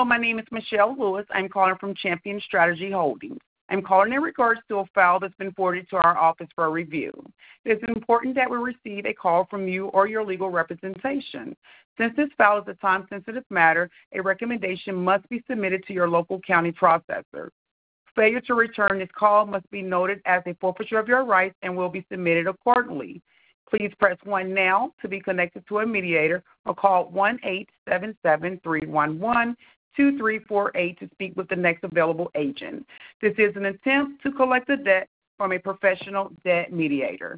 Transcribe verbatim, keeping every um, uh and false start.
my name is Michelle Lewis. I'm calling from Champion Strategy Holdings. I'm calling in regards to a file that's been forwarded to our office for a review. It is important that we receive a call from you or your legal representation. Since this file is a time-sensitive matter, a recommendation must be submitted to your local county processor. Failure to return this call must be noted as a forfeiture of your rights and will be submitted accordingly. Please press one now to be connected to a mediator or call one eight seven seven, three one one, two three four eight to speak with the next available agent. This is an attempt to collect a debt from a professional debt mediator.